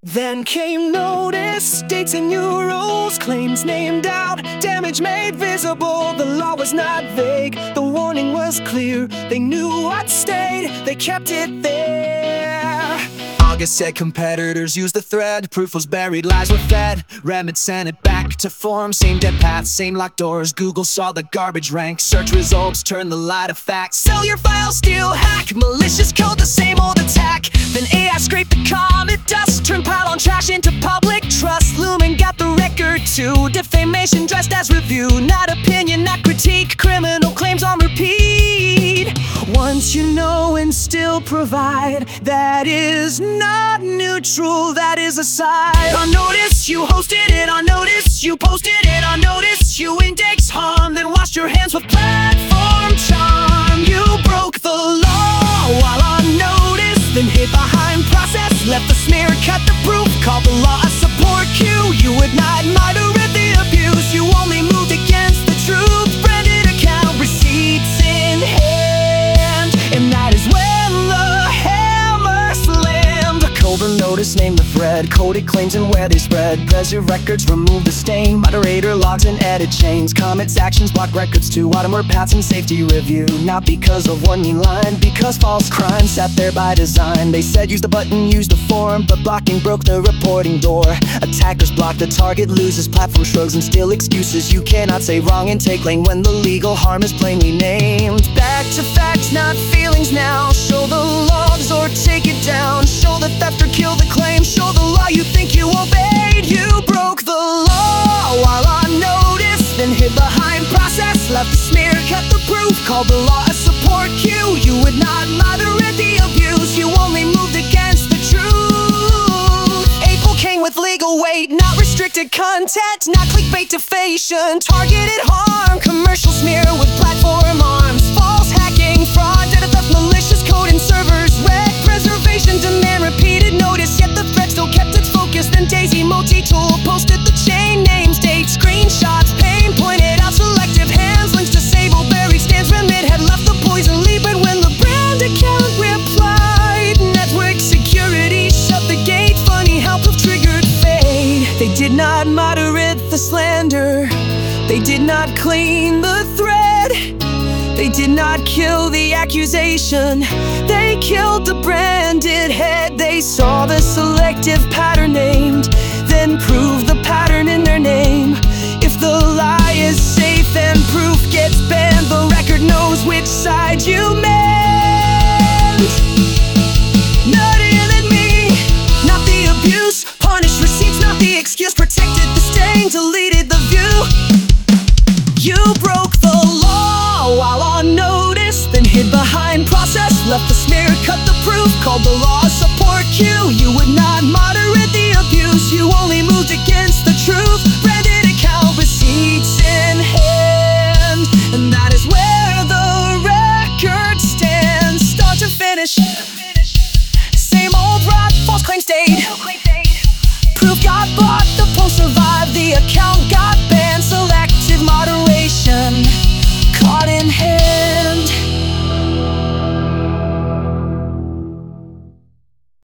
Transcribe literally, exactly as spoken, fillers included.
Then came notice, dates and euros, claims named out, damage made visible. The law was not vague, the warning was clear. They knew what stayed, they kept it there. August said competitors used the thread, proof was buried, lies were fed. Remit sent it back to form, same dead path, same locked doors. Google saw the garbage rank, search results turned the lie to fact. Sell your file, steal, hack, malicious code, the same old attack. Then A I scraped the comet dust, turned pile on trash into public trust. Lumen got the record too, defamation dressed as review, not opinion, not critique, criminal claims on repeat. Once you know and still provide, that is not neutral, that is a side. On notice, you hosted it, on notice, you posted it, on notice, you index harm, then washed your hands with platform charm. You broke the law while on notice, then hid behind process, left the smear, cut the proof, called the law a support cue. You would not moderate the abuse, you only moved against the truth. Branded account, receipts in hand, and that is when the hammer slammed. A cover notice named the thread, coded claims and where they spread. Preserve records, remove the stain, moderator logs and edit chains. Comments, actions, block records too, Autumn paths and safety review. Not because of one mean line, because false crime sat there by design. They said use the button, use the form, but blocking broke the reporting door. Attackers block the target, loses platform, shrugs and still excuses. You cannot say wrong and take lane when the legal harm is plainly named. Back to facts, not feelings now. Show the logs or take it down. Show the theft or kill the claim. Show the law you think you obeyed. You broke the law while on notice, then hid behind process, left the smear, cut the proof, called the law a support cue. You would not moderate the abuse, you only moved against the truth. April came with legal weight, not restricted content, not clickbait defamation, targeted harm, commercial smear with platform arms, false hacking, fraud, data theft, malicious code and servers, red preservation, demand repeated notice, yet the thread still kept its focus. Then Daisy multi-tool posted the chain names, dates, screenshots, pain pointed out selective hands, links disabled, buried stands, remit had left the poison lead. But when the brand account replied, network security shut the gate. Funny how proof triggered fade. They did not moderate the slander, they did not clean the thread, they did not kill the accusation, they killed the branded head. They saw the selective path